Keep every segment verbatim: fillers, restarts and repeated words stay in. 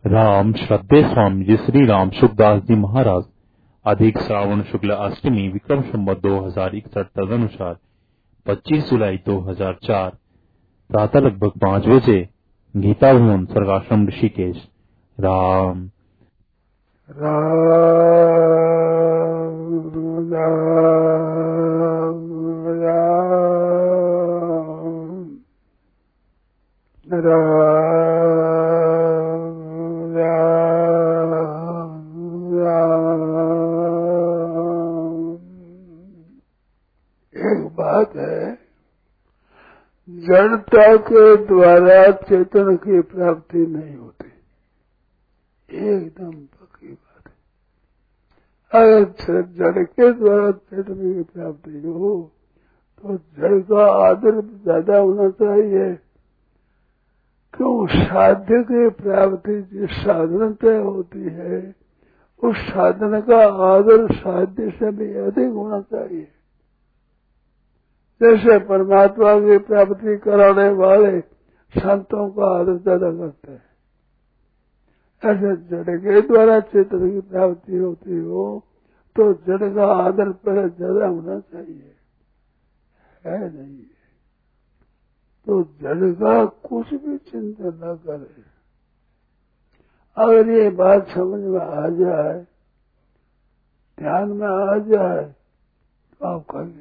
राम श्रद्धेय स्वामी जी श्री राम सुखदास जी महाराज अधिक श्रावण शुक्ल अष्टमी विक्रम संवत दो हजार इकसठ तदनुसार पच्चीस जुलाई दो हजार चार प्रातः लगभग पाँच बजे गीता भवन सर्गाश्रम ऋषिकेश। राम राम राम राम बात है, जड़ता के द्वारा चेतन की प्राप्ति नहीं होती, एकदम पक्की बात है। अगर जड़ के द्वारा चेतन की प्राप्ति हो तो जड़ का आदर ज्यादा होना चाहिए। क्यों? साध्य की प्राप्ति जिस साधन तय होती है उस साधन का आदर साध्य से भी अधिक होना चाहिए। जैसे परमात्मा की प्राप्ति कराने वाले संतों का आदर ज्यादा करते हैं, ऐसे जड़ के द्वारा चेतन की प्राप्ति होती हो तो जड़ का आदर पहले ज्यादा होना चाहिए, है नहीं? तो जड़ का कुछ भी चिंतन न करे। अगर ये बात समझ में आ जाए, ध्यान में आ जाए तो आप कहेंगे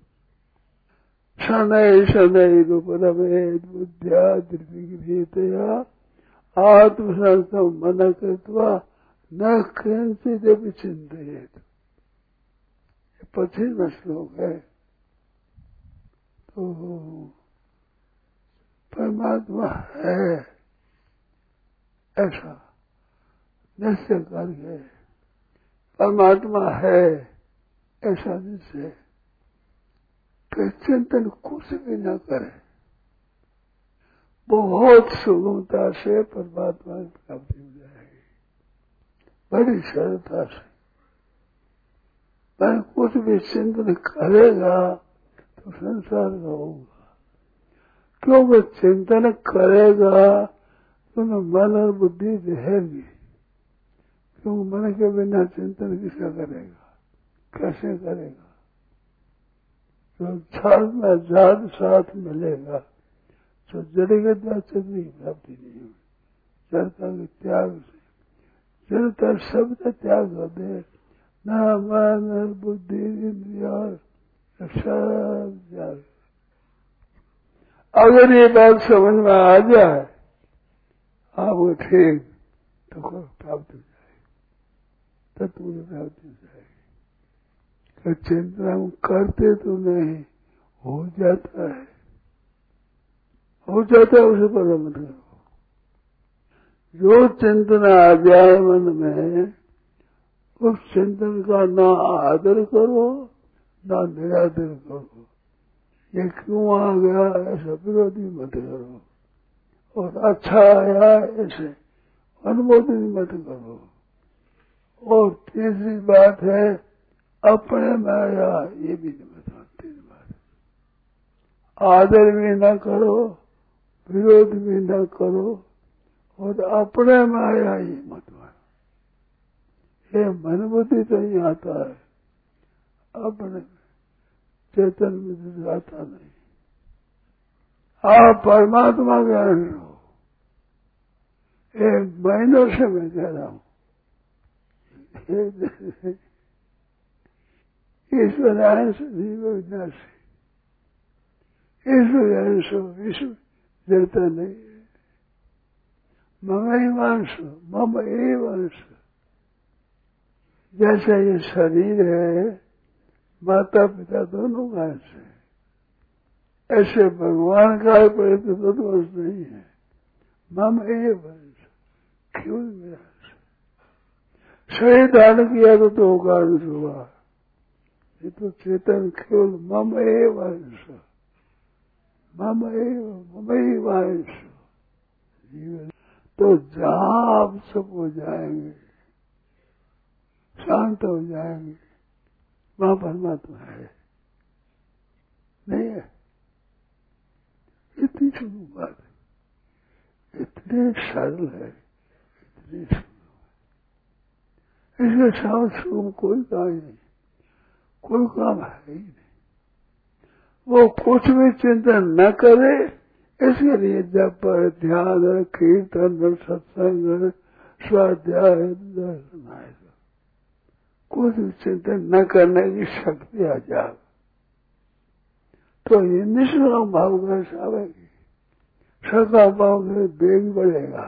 शनै शनै रूपरमेद बुद्ध्या निर्विघ्नतया आत्मसंस्थं मन कृत्वा न किंचिदपि चिंतयेत्। ये पच्चीसवां श्लोक है। तो परमात्मा है ऐसा निश्चय करके, परमात्मा है ऐसा निश्चय कि चिंतन कुछ भी न करे, बहुत सुगमता से परमात्मा की प्राप्ति हो जाएगी, बड़ी सरलता से। पर कुछ भी चिंतन करेगा तो संसार का होगा। क्योंकि चिंतन करेगा तो मन और बुद्धि रहेगी। क्योंकि मन के बिना चिंतन किसका करेगा, कैसे करेगा? तो साथ में जात साथ मिलेगा तो जड़ के द्वारा चेतन की प्राप्ति नहीं होगी। जड़ता के त्याग से, जड़ता शब्द त्याग कर दे, न मन बुद्धि इंद्रिया सब त्याग। अगर ये बात समझ में आ जाए आपको ठीक तो प्राप्त हो जाएगी, तत्व की प्राप्ति हो जाएगी। चिंतन करते तो नहीं, हो जाता है, हो जाता है, उसे पर मत करो। जो चिंतन आ जाए मन में उस चिंतन का ना आदर करो ना निरादर करो। ये क्यों आ गया ऐसा विरोधी मत करो, और अच्छा आया ऐसे अनुमोदन मत करो। और तीसरी बात है अपने में आया ये भी नहीं बताते। आदर भी न करो, विरोध भी न करो, और अपने में आया ये मत मानो। ये मन बुद्धि तो ही आता है, अपने चेतन में तो आता नहीं। आप परमात्मा के अंश हो। एक महीनों से मैं कह रहा हूं, ईश्वर अंश जीव विनाशी, ईश्वर अंश हो, ईश्वर जड़ता नहीं है। मम एवांश, मम एवांश। जैसा ये शरीर है माता पिता दोनों का अंश है, ऐसे भगवान का प्रयत्न दोनों अंश नहीं है। मम एवांश, क्यों मेरा अंश? सही दान किया तो दो का अंश हुआ, ये तो चेतन केवल मम एवांश, मम एव मम एवांश। तो जहां आप सब हो जाएंगे, शांत हो जाएंगे, वहां परमात्मा है, नहीं है? इतनी छोटी बात है, इतने सरल है, नहीं सुनूंगा। इसके साथ सुख कोई काम नहीं, कोई काम है ही नहीं। वो कुछ भी चिंतन न करे, इसके लिए जब ध्यान, कीर्तन, सत्संग, स्वाध्याय, दर्शन आए, कुछ भी चिंतन न करने की शक्ति आ जाए तो ये निष्काम भाव कैसे आवेगी? सकाम भाव से वेग बढ़ेगा,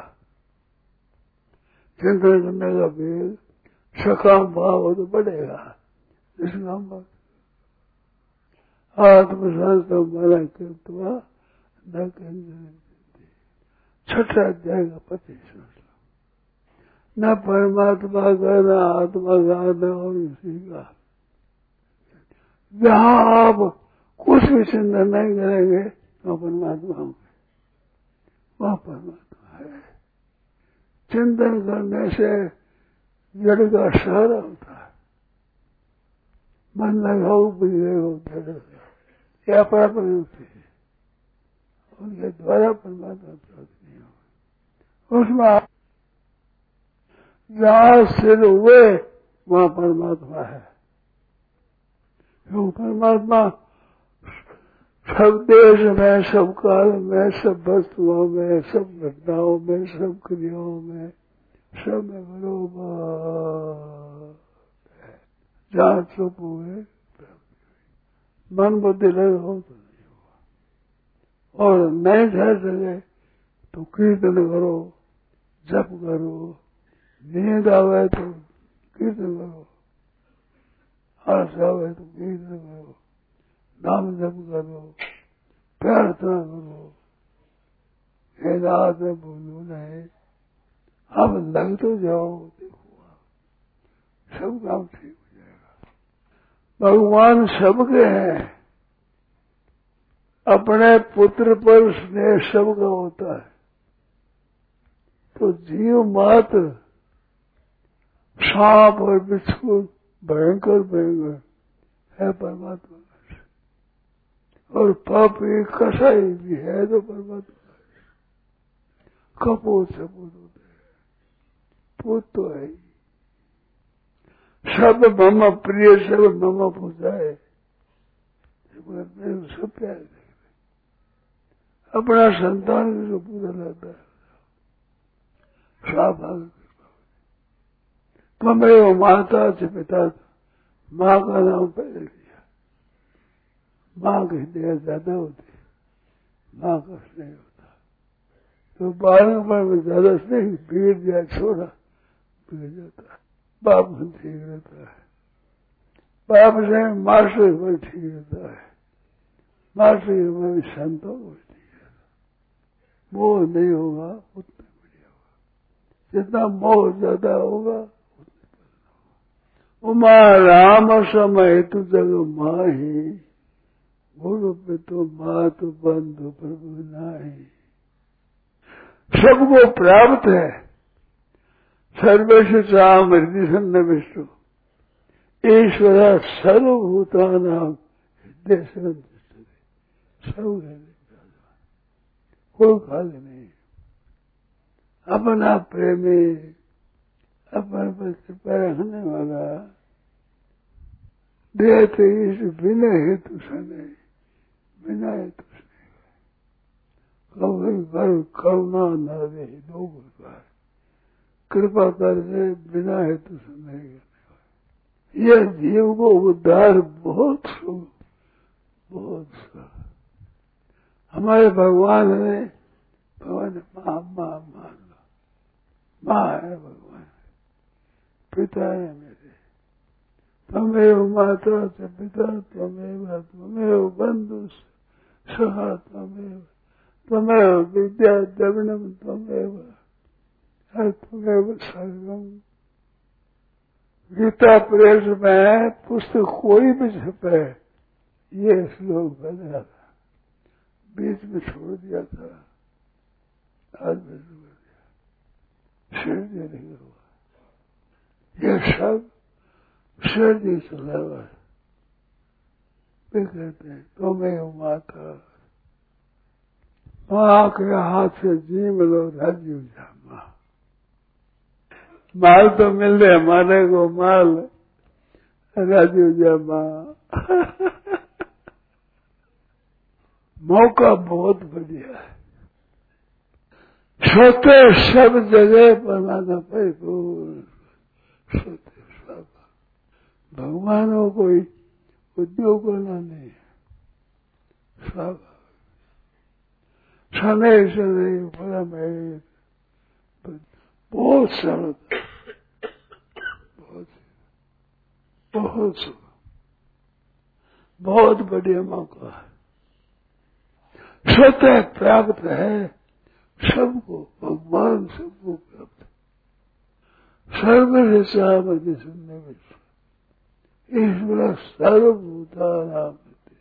चिंतन करने का वेग, सकाम भाव तो बढ़ेगा, निष्काम भाव आत्मशास्त्र मना कृत्वा न करेंगे। छठा अध्याय का पच्चीस न परमात्मा का न आत्मा का न और किसी का। जहाँ आप कुछ भी चिंतन नहीं करेंगे वहाँ परमात्मा होंगे, वहाँ परमात्मा है। चिंतन करने से जड़ का सहारा होता है। मन लगाओ बिगड़े हो जड़ या प्राप्त होती है, उनके द्वारा परमात्मा प्राप्त नहीं होगा। उसमें जहाँ सिर हुए वहाँ परमात्मा है। क्यों? परमात्मा सब देश में, सब काल में, सब वस्तुओं में, सब घटनाओं में, सब क्रियाओं में, सब में बरोबर है। जहाँ चुप हुए मन बुद्धि लगे हो तो नहीं हुआ, और नहीं ठहर सके तो कीर्तन करो, जप करो, नींद आवे तो कीर्तन करो, हर्ष आवे तो कीर्तन करो, नाम जप करो, प्रार्थना करो, हे नाथ में भूलो नहीं, अब लग तो जाओ, देखो सब काम ठीक हो जाएगा। भगवान सबके हैं, अपने पुत्र पर स्नेह सबका होता है, तो जीव मात्र सांप और बिच्छू भयंकर भयंकर है परमात्मा का, और पापी कसाई भी है तो परमात्मा का। कपूत सपूत होते हैं, पूत तो है ही। सब मम प्रिय, सब मम पूजाए, सब प्यार देख रहे, अपना संतान की जो पूजा लगता है स्वाभाविक। त्वमेव माता च पिता, माँ का नाम पहले लिया, माँ की दया ज्यादा होती है, माँ का स्नेह होता है, तो बालक में ज्यादा स्नेह बिगड़ जाए, छोड़ा बिगड़ जाता है। बाप में ठीक रहता है, बाप से मास्टर में ठीक रहता है, मास्टर में भी संतों में ठीक रहता है। मोह नहीं होगा उतना बढ़िया होगा, जितना मोह ज्यादा होगा उमा राम समय तु जग माही, गुरु पितु मातु बंधु प्रभु नाही। सबको प्राप्त है, सर्वेश राम हृदय सन्निविष्टु, ईश्वर सर्वभूतानां हृदय सन्निविष्टु। सब कोई खाली नहीं, अपना प्रेमी, अपने पर कृपा रखने वाला, देते इस बिना हेतु सने, बिना हेतु सने कभी कर करुणा न दे, दो प्रकार कृपा करके बिना हेतु सने करने वाले। यह जीव को उद्धार बहुत सुख, बहुत सुख। हमारे भगवान ने भगवान माँ माँ मान लो, माँ है भगवान, पिता है मेरे, त्वमेव माता च पिता, त्वमेव त्वमेव बंधु सखा, त्वमेव त्वमेव विद्या द्रविणम, त्वमेव त्वमेव सर्वम। गीता प्रेस में पुस्तक कोई भी छपे, ये श्लोक बना था, बीच में छोड़ दिया था, आज में छोड़ दिया, शेर दे नहीं हुआ। ये सब सर्दी चला हुआ है। वे कहते हैं त्वमेव माता, माँ के हाथ से जी मिलो राज्य जा माँ, माल तो मिल रहे हमारे को माल राजू जमा मौका बहुत बढ़िया है। सोते सब जगह बनाना परिपूर्ण सोते सब भगवानों कोई उद्योग करना नहीं है। सब शनै शनै परम है। बहुत सरल बहुत बहुत बहुत बढ़िया मौका है। स्वतः प्राप्त है सबको, भगवान सबको प्राप्त है। सर्वसामति सुनने में ईश्वर सर्वभूतानां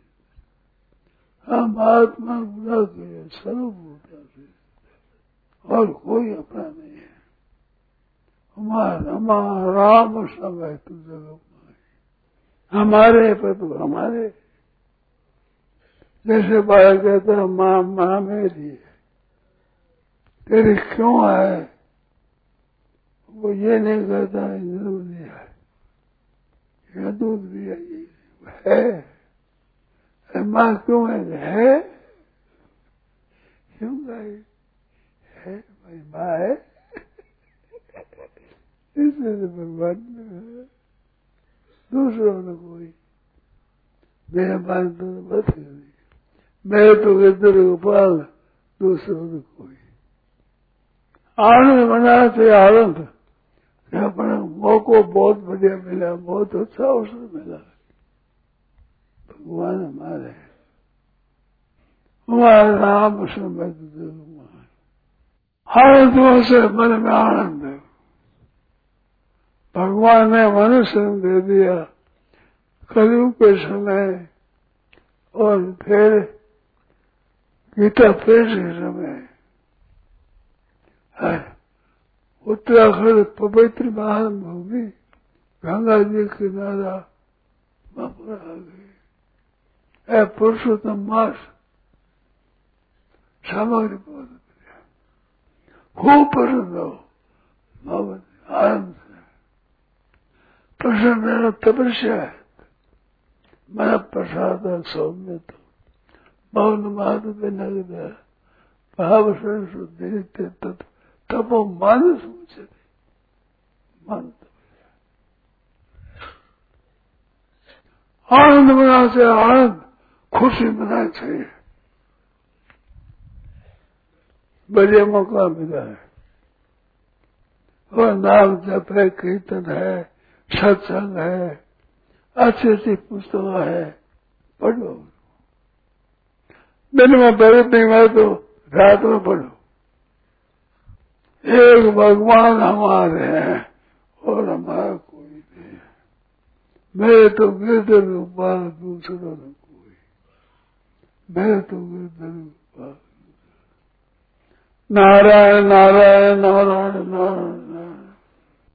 हम आत्मा बुला के सर्वभूता से और कोई अपना नहीं है। हमारा हमारा राम सब है तू जगत हमारे पर तो हमारे जैसे बालक कहता है माँ माँ मेरी है तेरी क्यों है, वो ये नहीं कहता दूध दिया है, दूध दिया ये है, माँ क्यों है, है क्यों गई है भाई माँ है इसलिए तो भगवान में दूसरों ने कोई मेरा मान तो मत करी, मैं तो इधर गोपाल दूसरों ने कोई आनंद मना से आनंद अपना मौको बहुत बढ़िया मिला, बहुत अच्छा अवसर मिला। भगवान हमारे हमारा राम समय आनंद से मन में आनंद है। भगवान ने मनुष्य दे दिया कलयुग के समय और फिर गीता प्रेस के समय है। उत्तराखंड पवित्र महान भूमि गंगा जी किनारा वहां पर आ गए। है पुरुषोत्तम मास सामग्री बहुत बढ़िया खूब प्रसन्न हो भगवत आनंद से प्रसन्न तपस्या है। मन प्रसाद सौम्य तो मौन माधु पे नगद भाव शुद्धि तत्व तपो मानस मुझे मान आनंद मना से आनंद खुशी मना चाहिए। बढ़िया मौका मिला है और नाम जप है, कीर्तन है, सत्संग है, अच्छी अच्छी पुस्तक है, पढ़ो। दिन में पढ़ो नहीं मैं तो रात में पढ़ो। एक भगवान हमारे हैं और हमारा कोई नहीं है। मैं तो गिरधर गोपाल दूसरों ने कोई, मैं तो गिरधर गोपाल नारायण नारायण नारायण नारायण